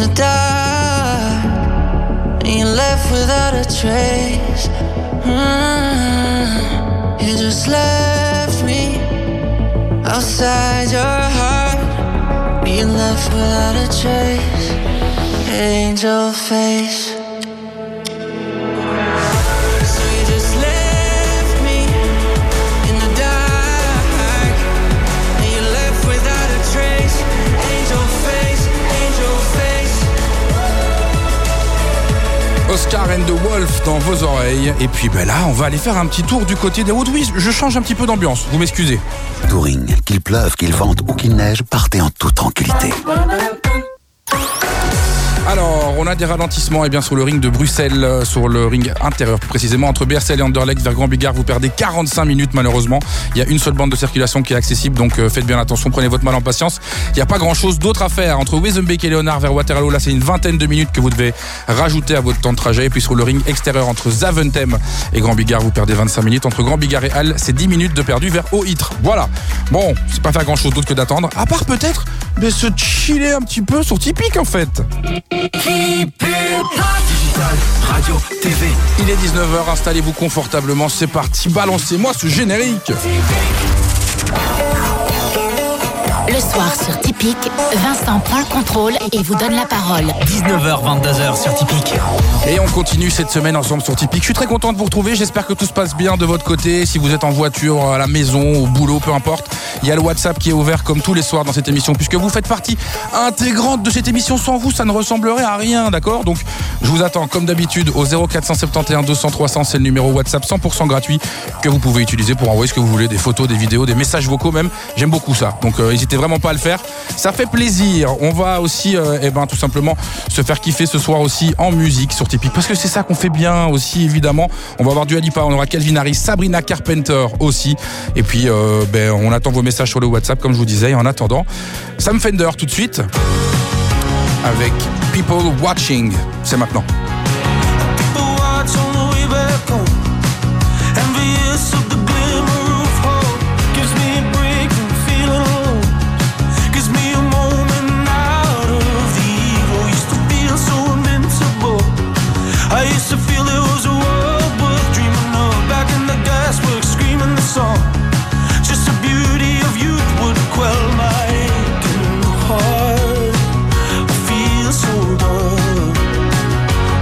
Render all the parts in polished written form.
the dark, and you're left without a trace. You just left me outside your heart, you're left without a trace. Angel face. Oscar and the Wolf dans vos oreilles. Et puis là, on va aller faire un petit tour du côté des routes. Oui, je change un petit peu d'ambiance, vous m'excusez. Touring, qu'il pleuve, qu'il vente ou qu'il neige, partez en toute tranquillité. Alors, on a des ralentissements sur le ring de Bruxelles, sur le ring intérieur, plus précisément entre Beersel et Anderlecht vers Grand Bigard. Vous perdez 45 minutes malheureusement. Il y a une seule bande de circulation qui est accessible, donc faites bien attention, prenez votre mal en patience. Il n'y a pas grand-chose d'autre à faire. Entre Wezenbeek et Léonard vers Waterloo, là c'est une vingtaine de minutes que vous devez rajouter à votre temps de trajet. Et puis sur le ring extérieur entre Zaventem et Grand Bigard, vous perdez 25 minutes. Entre Grand Bigard et Halle, c'est 10 minutes de perdu vers Haut-Ytre. Voilà. Bon, c'est pas faire grand-chose d'autre que d'attendre, à part peut-être se chiller un petit peu sur Tipeee en fait. Digital, radio, TV. Il est 19h, installez-vous confortablement, c'est parti, balancez-moi ce générique. Le soir sur Tipeee, Vincent prend le contrôle et vous donne la parole. 19h, 22h sur Tipeee. Et on continue cette semaine ensemble sur Tipeee. Je suis très content de vous retrouver, j'espère que tout se passe bien de votre côté. Si vous êtes en voiture, à la maison, au boulot, peu importe, il y a le WhatsApp qui est ouvert comme tous les soirs dans cette émission, puisque vous faites partie intégrante de cette émission. Sans vous, ça ne ressemblerait à rien, d'accord? Donc, je vous attends comme d'habitude au 0471 200 300, c'est le numéro WhatsApp 100% gratuit que vous pouvez utiliser pour envoyer ce que vous voulez, des photos, des vidéos, des messages vocaux même. J'aime beaucoup ça, donc n'hésitez vraiment pas à le faire, ça fait plaisir. On va aussi tout simplement se faire kiffer ce soir aussi en musique sur Tipeee, parce que c'est ça qu'on fait bien aussi évidemment. On va avoir Dua Lipa, on aura Calvin Harris, Sabrina Carpenter aussi, et puis on attend vos messages sur le WhatsApp comme je vous disais. Et en attendant, Sam Fender tout de suite avec People Watching, c'est maintenant. I used to feel it was a world worth dreaming of. Back in the gasworks, screaming the song. Just the beauty of youth would quell my aching heart. I feel so done.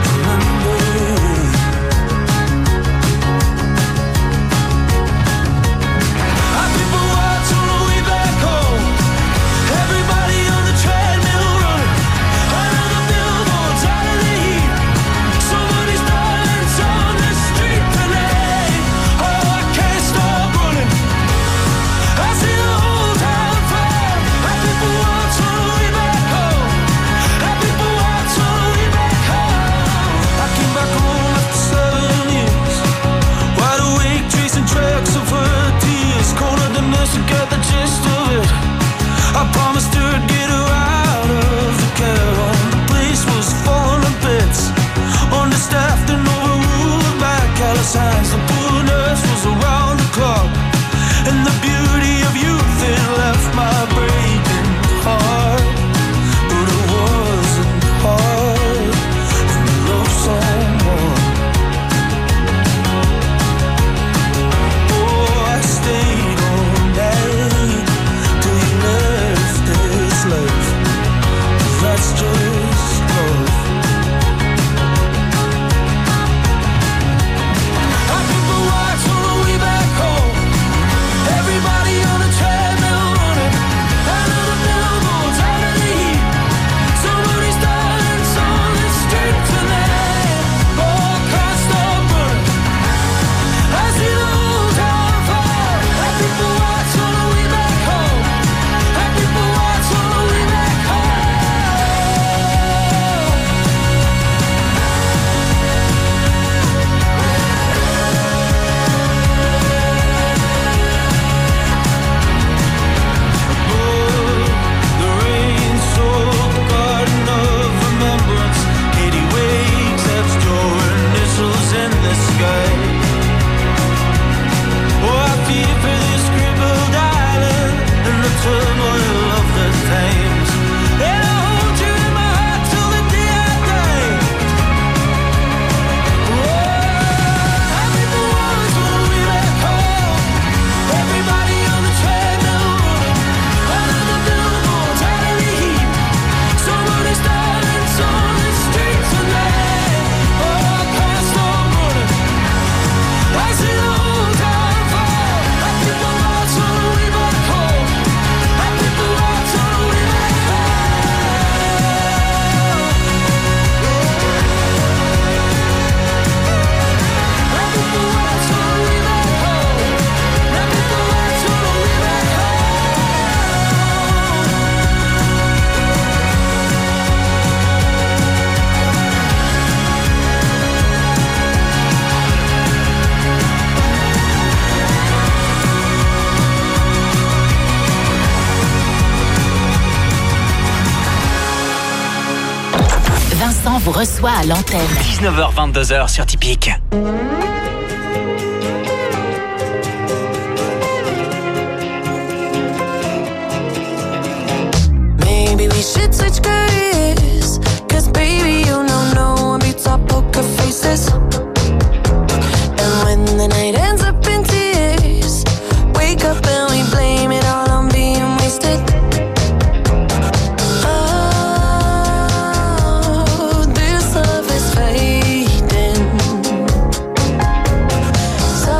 Vincent vous reçoit à l'antenne. 19h, 22h sur Typique. Maybe we should switch careers, 'cause baby you know no one beats our poker faces. And when the night ends up in tears, wake up and we blame it all on being wasted. Oh, this love is fading. So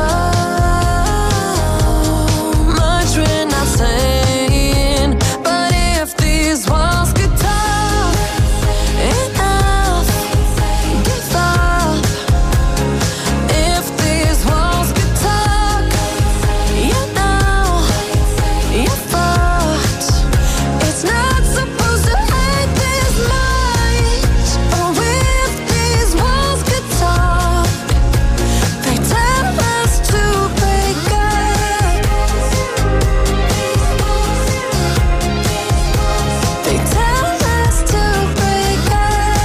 much we're not saying, but if these walls could talk, enough, give up. If these walls could talk, you know, you're fucked. It's not supposed to hurt this much. Oh, if these walls could talk, they tell us to break up. They tell us to break up.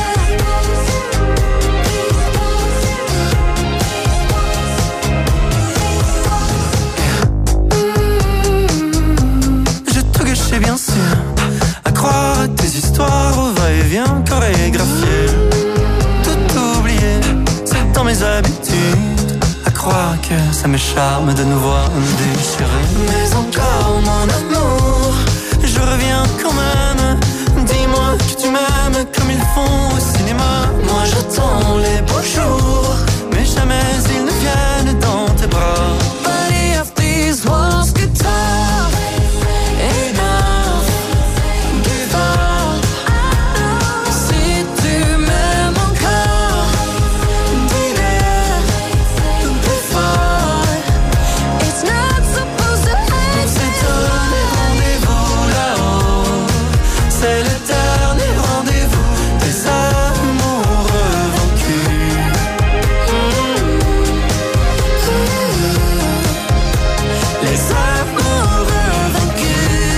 J'ai tout gâché bien sûr, à croire à tes histoires au va-et-vient chorégraphié. Tout oublié, c'est dans mes habitudes, à croire que ça me charme de nous voir nous déchirer. Mais encore mon amour, je reviens quand même. Dis-moi que tu m'aimes comme ils font au cinéma. Moi j'attends les beaux jours, mais jamais ils ne viennent dans tes bras. But if these walls could talk, enough, give up. Si tu m'aimes encore, dis-le plus fort. It's not supposed to hurt. On s'est donné rendez-vous là-haut, c'est le dernier rendez-vous des amoureux vaincus. Les amoureux vaincus.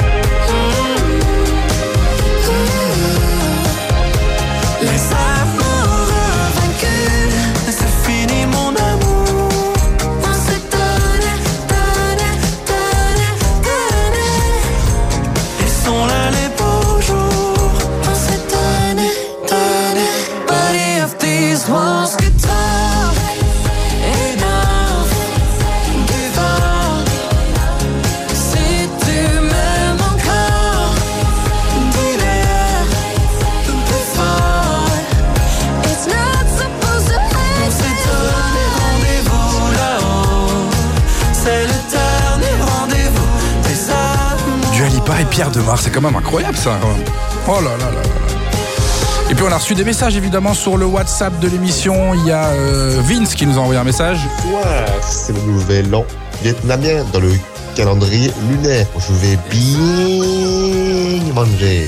Les amoureux vaincus. C'est fini mon amour. On s'est donné, donné, donné, donné. Ils sont là les beaux jours. On s'est donné, donné. But if these walls could talk, enough, give up. Si tu m'aimes encore, dis-le plus fort. It's not supposed to On hurt. s'est donné rendez-vous là-haut, c'est le dernier rendez-vous des amoureux. Dua Lipa et Pierre Demar, c'est quand même incroyable ça. Quand même. Oh là là là là. Et puis on a reçu des messages évidemment sur le WhatsApp de l'émission. Il y a Vince qui nous a envoyé un message. Bonsoir, c'est le nouvel an vietnamien dans le calendrier lunaire. Je vais bien manger.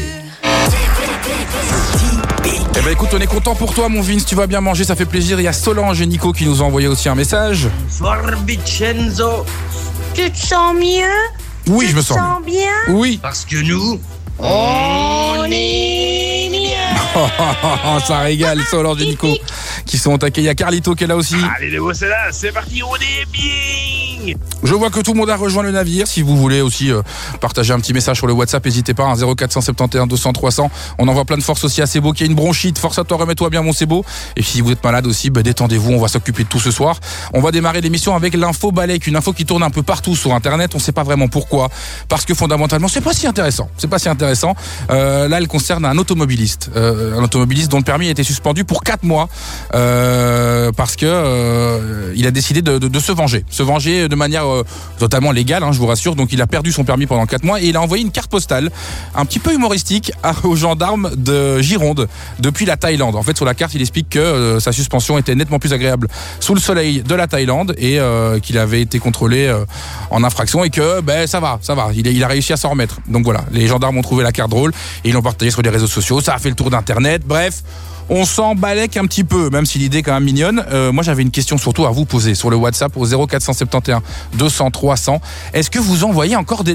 Eh ben écoute, on est content pour toi mon Vince, tu vas bien manger, ça fait plaisir. Il y a Solange et Nico qui nous ont envoyé aussi un message. Bonsoir Vincenzo. Tu te sens mieux? Oui, Tu je me te sens. sens bien? Oui. Parce que nous, On est bien. Ça régale Solange et Nico qui sont attaqués. Il y a Carlito qui est là aussi. allez les c'est là, c'est parti, on est bien. Je vois que tout le monde a rejoint le navire. Si vous voulez aussi partager un petit message sur le WhatsApp, n'hésitez pas, 0471 200 300. On envoie plein de force aussi à Sebo qui a une bronchite. Force à toi, remets-toi bien mon Sebo. Et si vous êtes malade aussi, détendez-vous, on va s'occuper de tout ce soir. On va démarrer l'émission avec l'info Balek, une info qui tourne un peu partout sur Internet. On ne sait pas vraiment pourquoi. Parce que fondamentalement, c'est pas si intéressant. Là, elle concerne un automobiliste. Un automobiliste dont le permis a été suspendu pour 4 mois. Parce que il a décidé de se venger. Se venger de manière totalement légale, je vous rassure. Donc il a perdu son permis pendant 4 mois et il a envoyé une carte postale un petit peu humoristique aux gendarmes de Gironde depuis la Thaïlande. En fait, sur la carte, il explique que sa suspension était nettement plus agréable sous le soleil de la Thaïlande et qu'il avait été contrôlé en infraction et que ça va. Il a réussi à s'en remettre. Donc voilà, les gendarmes ont trouvé la carte drôle et ils l'ont partagé sur les réseaux sociaux. Ça a fait le tour d'Internet. Bref, on s'en balèque un petit peu, même si l'idée est quand même mignonne. Moi, j'avais une question surtout à vous poser sur le WhatsApp au 0471 200 300. Est-ce que vous envoyez encore des lettres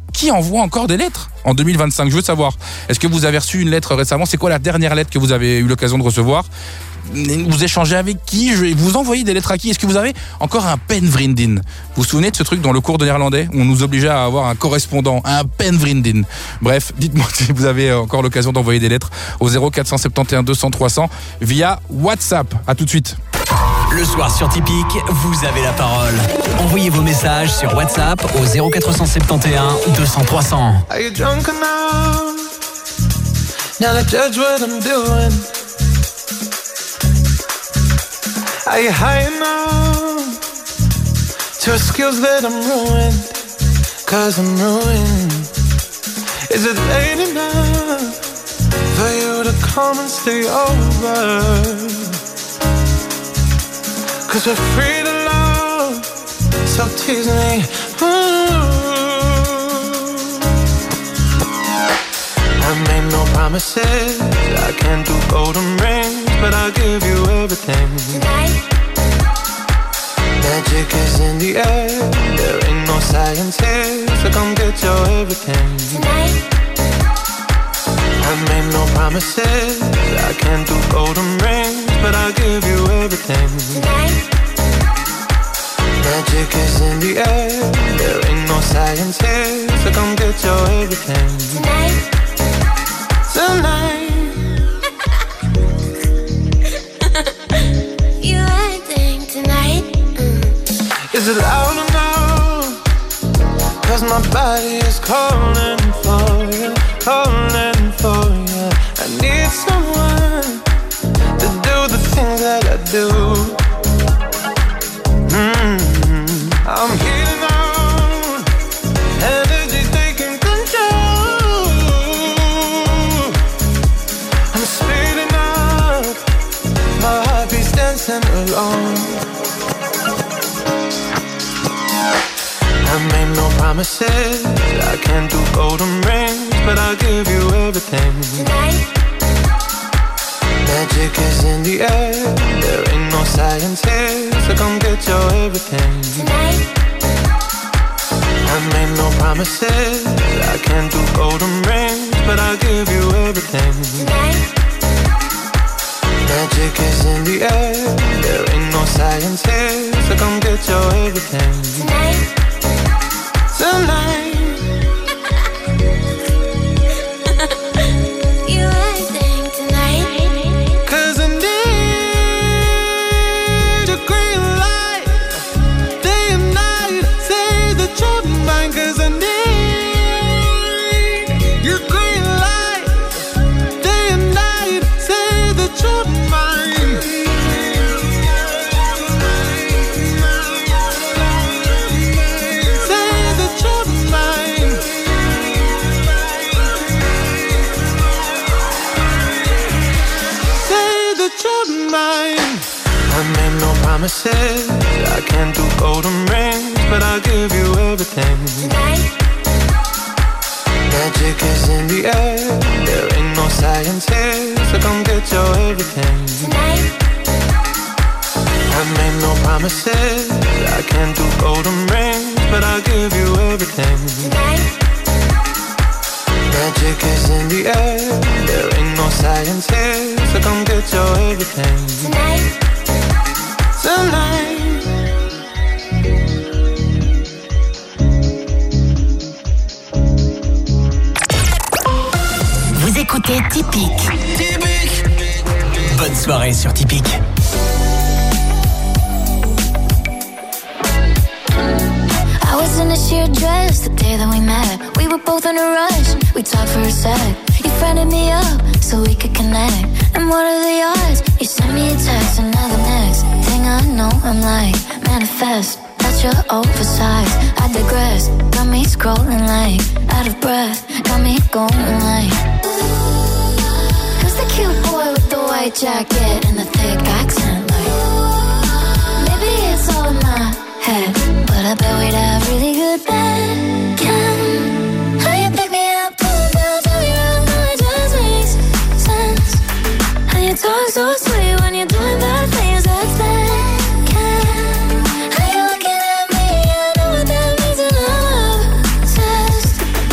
qui envoie encore des lettres en 2025? Je veux savoir, est-ce que vous avez reçu une lettre récemment? C'est quoi la dernière lettre que vous avez eu l'occasion de recevoir? Vous échangez avec qui? Vous envoyez des lettres à qui? Est-ce que vous avez encore un penvriendin? Vous vous souvenez de ce truc dans le cours de néerlandais? On nous obligeait à avoir un correspondant, un penvriendin. Bref, dites-moi si vous avez encore l'occasion d'envoyer des lettres au 0471 200 300 via WhatsApp. À tout de suite. Le soir sur Typique, vous avez la parole. Envoyez vos messages sur WhatsApp au 0471 200 300. Are you drunk enough now to judge what I'm doing? Are you high enough to excuse that I'm ruined? 'Cause I'm ruined. Is it late enough for you to come and stay over? 'Cause we're free to love, so tease me. I made no promises, I can't do golden rings, but I'll give you everything. Tonight. Magic is in the air, there ain't no science here, so come get your everything. Tonight. I made no promises, I can't do golden rings, but I'll give you everything. Tonight. Magic is in the air, there ain't no science here, so come get your everything. Tonight. Tonight. You acting tonight? Is it loud enough? 'Cause my body is calling for you, calling for you. I need someone to do the things that I do. I'm healing on, energy taking control. I'm speeding up, my heart beats dancing alone. I made no promises, I can't do golden rings, but I'll give you everything. Tonight. Magic is in the air, there ain't no science here, so come get your everything. Tonight. I made no promises, I can't do golden rings, but I'll give you everything. Tonight. Magic is in the air, there ain't no science here, so come get your everything. Tonight. Tonight. You acting tonight? 'Cause I need a green light, day and night, say that you're mine. 'Cause I need your green light, day and night, say that you're mine. Say that you're mine. Say that you're mine. I made no promises, I can't do golden rings, but I'll give you everything. Tonight. Magic is in the air, there ain't no science here, so come get your everything. Tonight. I made no promises, I can't do golden rings, but I'll give you everything. Tonight. Magic is in the air, there ain't no science here, so come get your everything. Tonight. Tonight. Vous écoutez Typique. Bonne soirée sur Typique. I was in a sheer dress the day that we met. We were both in a rush, we talked for a sec. You friended me up so we could connect. And what are the odds? You sent me a text and now the next thing I know I'm like, manifest. That's your oversized, I digress. Got me scrolling like, out of breath. Got me going like, who's the cute boy with the white jacket and the thick accent like, maybe it's all in my head, but I bet we'd have really good bacon. How you pick me up, pull me down, turn me around, now it just makes sense. And you talk so sweet when you're doing bad things, that's bacon. How you looking at me, I know what that means, and I'm obsessed.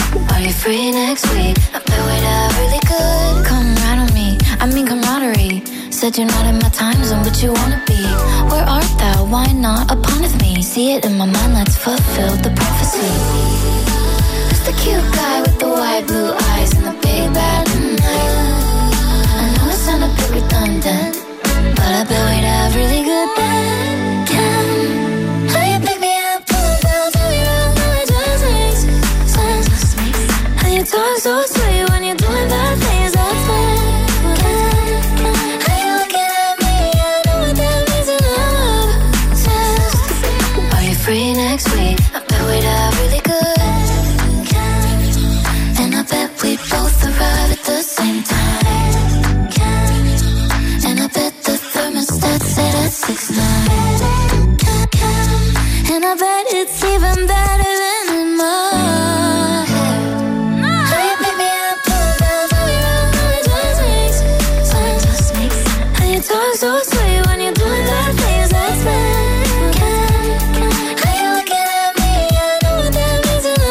said you're not in my time zone, but you wanna be. Where art thou? Why not upon me? See it in my mind, let's fulfill the prophecy. Who's the cute guy with the wide blue eyes and the big bad night? I know it sound a bit redundant, but I bet we'd have really good then. How you pick me up, pull it down, tell me wrong, no it just makes sense. How you talk so sweet when you're doing bad things, that's when. How you looking at me, I know what that means in love. Are you free next week? I bet we'd have really good. And I bet we'd both arrive at the same time. And I bet the thermostat set at 6'9". And I bet it's even better than in my head. How you pick me up, pull it down, tell me wrong, no it just makes sense. How you talk so sweet when you're doing bad things, that's bad. How you looking at me, I know what that means in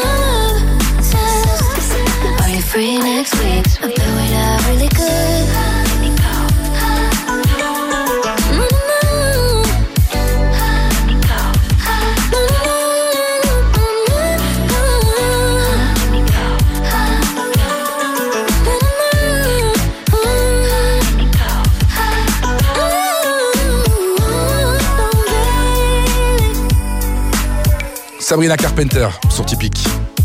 love. Are you free next week? I bet we'd have really good. Sabrina Carpenter sur Typique.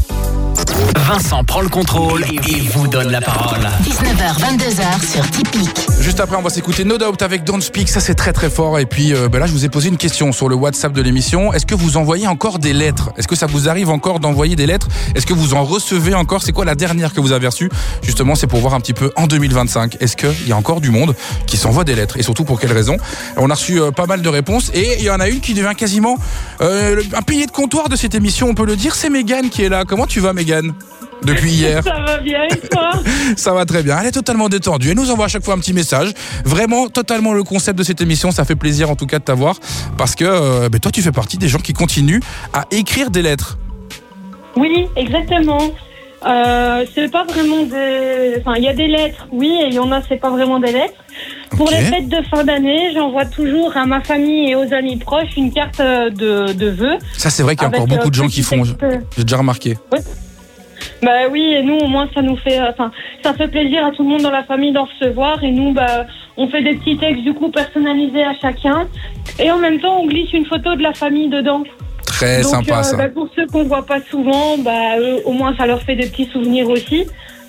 Vincent prend le contrôle et vous donne la parole. 19h, 22h sur Typique. Juste après, on va s'écouter No Doubt avec Don't Speak. Ça, c'est très très fort. Et puis là, je vous ai posé une question sur le WhatsApp de l'émission. Est-ce que vous envoyez encore des lettres? Est-ce que ça vous arrive encore d'envoyer des lettres? Est-ce que vous en recevez encore? C'est quoi la dernière que vous avez reçue? Justement, c'est pour voir un petit peu en 2025. Est-ce qu'il y a encore du monde qui s'envoie des lettres? Et surtout, pour quelles raisons? On a reçu pas mal de réponses. Et il y en a une qui devient quasiment un pilier de comptoir de cette émission, on peut le dire. C'est Mégane qui est là. Comment tu vas, Mégane? Depuis hier. Ça va bien et toi? Ça va très bien, elle est totalement détendue. Elle nous envoie à chaque fois un petit message. Vraiment, totalement le concept de cette émission. Ça fait plaisir en tout cas de t'avoir. Parce que toi, tu fais partie des gens qui continuent à écrire des lettres. Oui, exactement. C'est pas vraiment des... Enfin, il y a des lettres, oui, et il y en a, c'est pas vraiment des lettres. Pour les fêtes de fin d'année, j'envoie toujours à ma famille et aux amis proches une carte de vœux. Ça, c'est vrai qu'il y a encore beaucoup de gens qui font. J'ai déjà remarqué. Ouais. Bah oui, et nous au moins ça nous fait, ça fait plaisir à tout le monde dans la famille d'en recevoir, et nous on fait des petits textes du coup personnalisés à chacun, et en même temps on glisse une photo de la famille dedans. Très donc, sympa ça. Pour ceux qu'on voit pas souvent, eux, au moins ça leur fait des petits souvenirs aussi.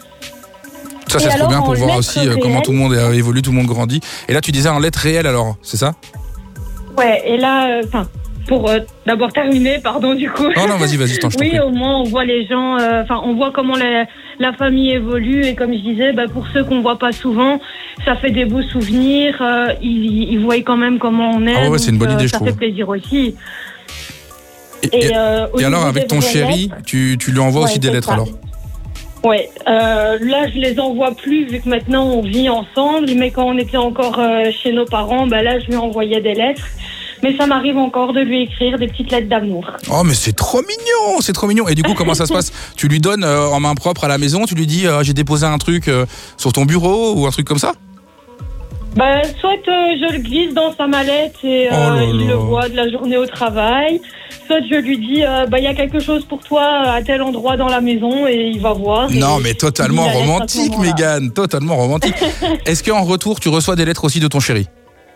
Ça c'est trop bien pour voir aussi comment tout le monde évolue, tout le monde grandit. Et là tu disais en lettres réelles alors, c'est ça? Ouais, et là, pour d'abord terminer, pardon du coup. Non, vas-y, je t'en prie. Oui, au moins on voit les gens, on voit comment la famille évolue, et comme je disais, pour ceux qu'on voit pas souvent, ça fait des beaux souvenirs, ils voient quand même comment on est. Ah ouais, c'est une bonne idée, je trouve. Ça fait plaisir aussi. Et alors avec ton chéri, tu lui envoies aussi des lettres alors? Ouais, là je les envoie plus vu que maintenant on vit ensemble, mais quand on était encore chez nos parents, là je lui envoyais des lettres. Mais ça m'arrive encore de lui écrire des petites lettres d'amour. Oh mais c'est trop mignon. Et du coup comment ça se passe? Tu lui donnes en main propre à la maison, tu lui dis j'ai déposé un truc sur ton bureau ou un truc comme ça? Soit je le glisse dans sa mallette et il le voit de la journée au travail. Soit je lui dis il y a quelque chose pour toi à tel endroit dans la maison, et il va voir. Non mais totalement romantique, Mégane, totalement romantique. Est-ce qu'en retour tu reçois des lettres aussi de ton chéri?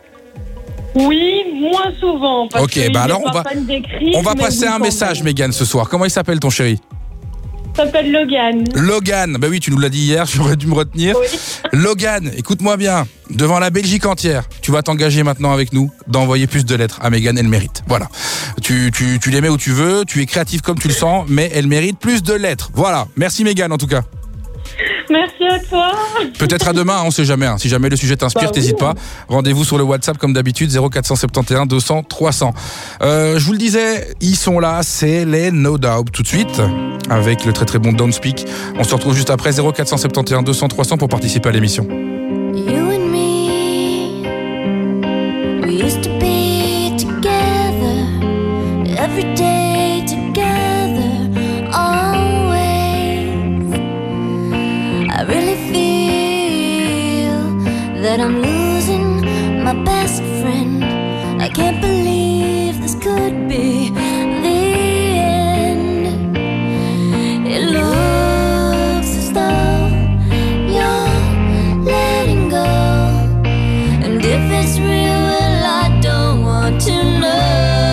Oui, moins souvent. Parce ok, alors on va passer un message, Mégane, ce soir. Comment il s'appelle ton chéri? Il s'appelle Logan. Logan, oui, tu nous l'as dit hier, j'aurais dû me retenir. Oui. Logan, écoute-moi bien, devant la Belgique entière, tu vas t'engager maintenant avec nous d'envoyer plus de lettres à Mégane, elle mérite. Voilà, tu les mets où tu veux, tu es créatif comme tu le sens, mais elle mérite plus de lettres. Voilà, merci Mégane en tout cas. Merci à toi. Peut-être à demain, on sait jamais. Si jamais le sujet t'inspire, t'hésites pas. Rendez-vous sur le WhatsApp comme d'habitude, 0471 200 300. Je vous le disais, ils sont là, c'est les No Doubt. Tout de suite, avec le très très bon Don't Speak. On se retrouve juste après, 0471 200 300 pour participer à l'émission. You and me, we used to be together, every day together, always. I really feel that I'm losing my best friend. I can't believe this could be the end. It looks as though you're letting go, and if it's real, well, I don't want to know.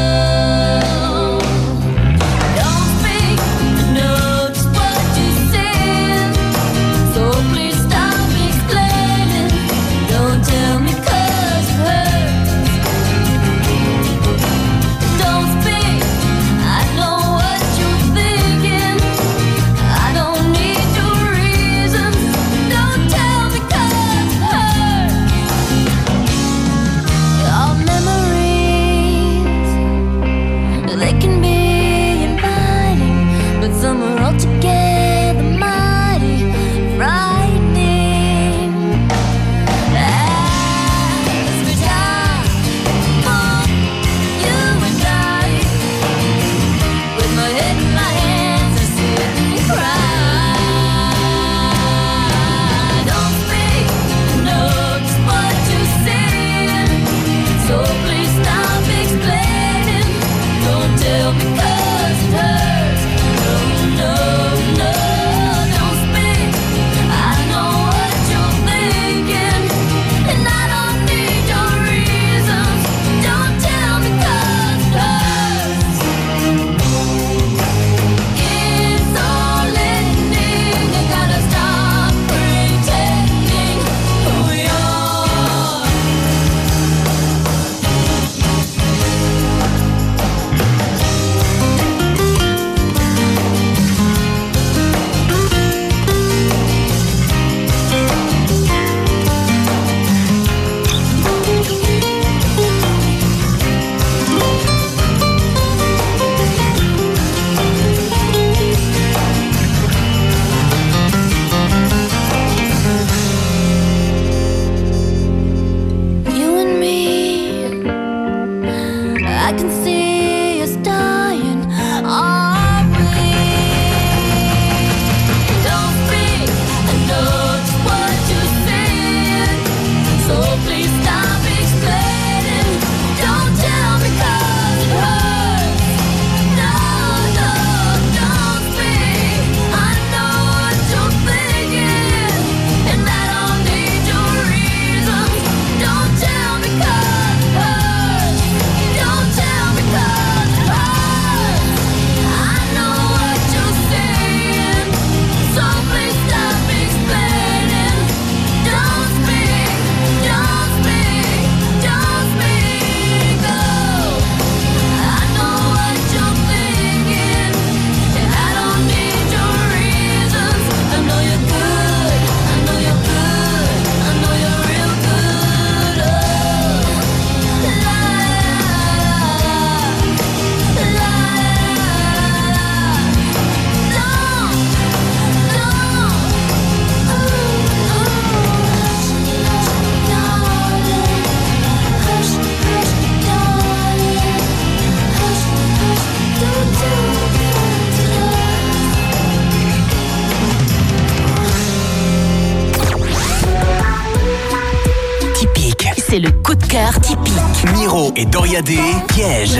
C'est le coup de cœur typique. Miro et Doria D, Piège.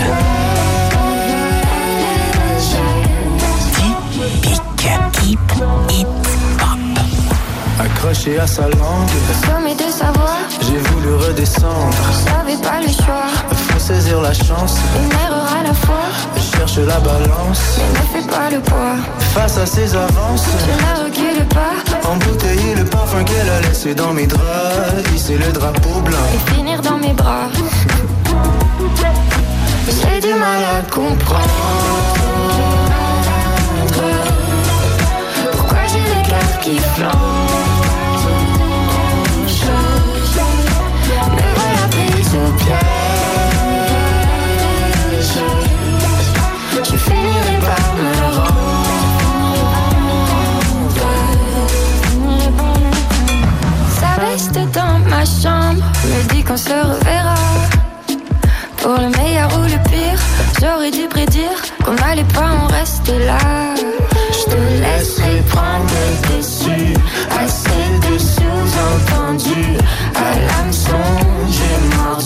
Typique. Keep it up. Accroché à sa langue, au sommet de sa voix, j'ai voulu redescendre. J'avais pas le choix, faut saisir la chance. Une erreur à la fois, je cherche la balance, mais ne fais pas le poids. Face à ses avances, je la recule pas. Embouteiller le parfum qu'elle a laissé dans mes draps, hisser le drapeau blanc et finir dans mes bras. J'ai du mal à comprendre pourquoi j'ai le cœur qui flanche. Me voilà prise au piège. Je finirai par me rendre. Ça reste dans ma chambre, me dit qu'on se reverra. Pour le meilleur ou le pire, j'aurais dû prédire qu'on n'allait pas en rester là. Je te laisserai prendre le dessus, assez de sous-entendus. À l'hameçon, j'ai mordu.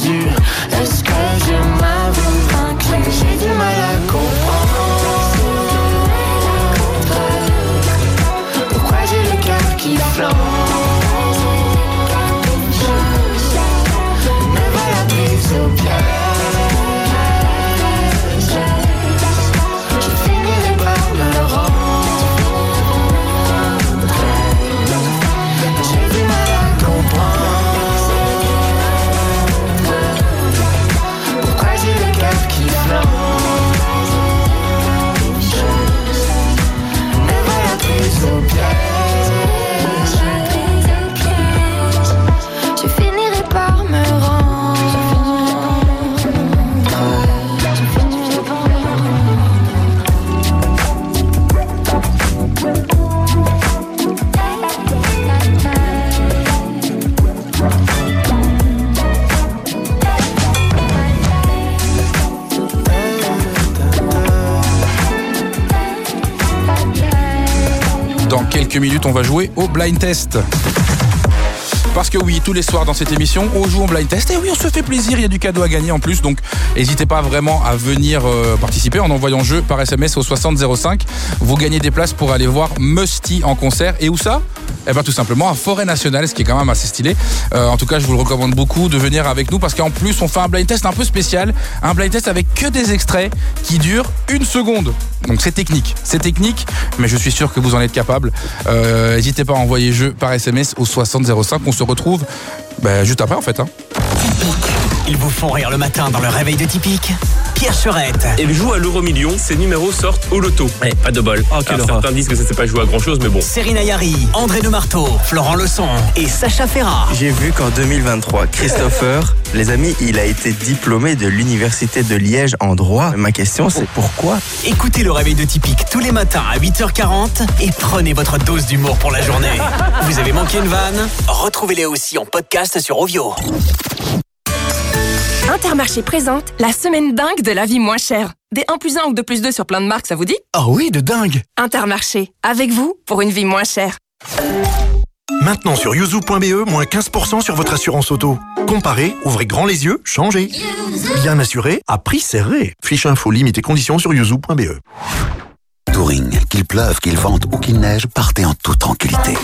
quelques minutes, on va jouer au blind test. Parce que oui, tous les soirs dans cette émission, on joue au blind test. Et oui, on se fait plaisir, il y a du cadeau à gagner en plus. Donc, n'hésitez pas vraiment à venir participer en envoyant jeu par SMS au 6005. Vous gagnez des places pour aller voir Musty en concert. Et où ça ? Eh bien, tout simplement à Forêt Nationale, ce qui est quand même assez stylé. En tout cas, je vous le recommande beaucoup de venir avec nous parce qu'en plus, on fait un blind test un peu spécial. Un blind test avec que des extraits qui durent 1 seconde. Donc, c'est technique, mais je suis sûr que vous en êtes capable. N'hésitez pas à envoyer jeu par SMS au 6005. On se retrouve juste après en fait. Ils vous font rire le matin dans le réveil de Typique. Pierre Cherette. Il joue à l'euro-million, ses numéros sortent au loto. Pas de bol. Certains disent que ça ne s'est pas joué à grand chose, mais bon. Serena Yari, André de Marteau, Florent Leçon et Sacha Ferrat. J'ai vu qu'en 2023, Christopher, les amis, il a été diplômé de l'université de Liège en droit. Ma question, c'est pourquoi ? Écoutez le réveil de Typique tous les matins à 8h40 et prenez votre dose d'humour pour la journée. Vous avez manqué une vanne ? Retrouvez-les aussi en podcast sur Ovio. Intermarché présente la semaine dingue de la vie moins chère. Des 1+1 ou 2+2 sur plein de marques, ça vous dit ? Ah oui, de dingue. Intermarché, avec vous pour une vie moins chère. Maintenant sur yuzu.be, moins 15% sur votre assurance auto. Comparez, ouvrez grand les yeux, changez. Bien assuré, à prix serré. Fiche info, limite et conditions sur yuzu.be. Touring, qu'il pleuve, qu'il vente ou qu'il neige, partez en toute tranquillité.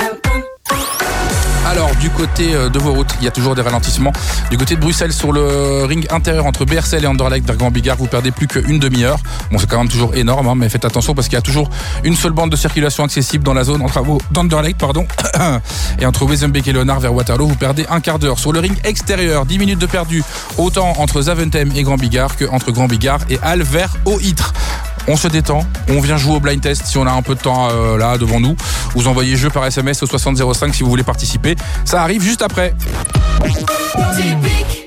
Alors, du côté de vos routes, il y a toujours des ralentissements. Du côté de Bruxelles, sur le ring intérieur entre BRCL et Anderlecht vers Grand Bigard, vous perdez plus qu'une demi-heure. Bon, c'est quand même toujours énorme, mais faites attention parce qu'il y a toujours une seule bande de circulation accessible dans la zone en travaux d'Anderlecht, Et entre Wezenbeek et Léonard vers Waterloo, vous perdez un quart d'heure. Sur le ring extérieur, 10 minutes de perdu, autant entre Zaventem et Grand Bigard que entre Grand Bigard et Halle vers Au-Hitre. On se détend, on vient jouer au blind test si on a un peu de temps là devant nous. Vous envoyez jeu par SMS au 6005 si vous voulez participer. Ça arrive juste après. Typique.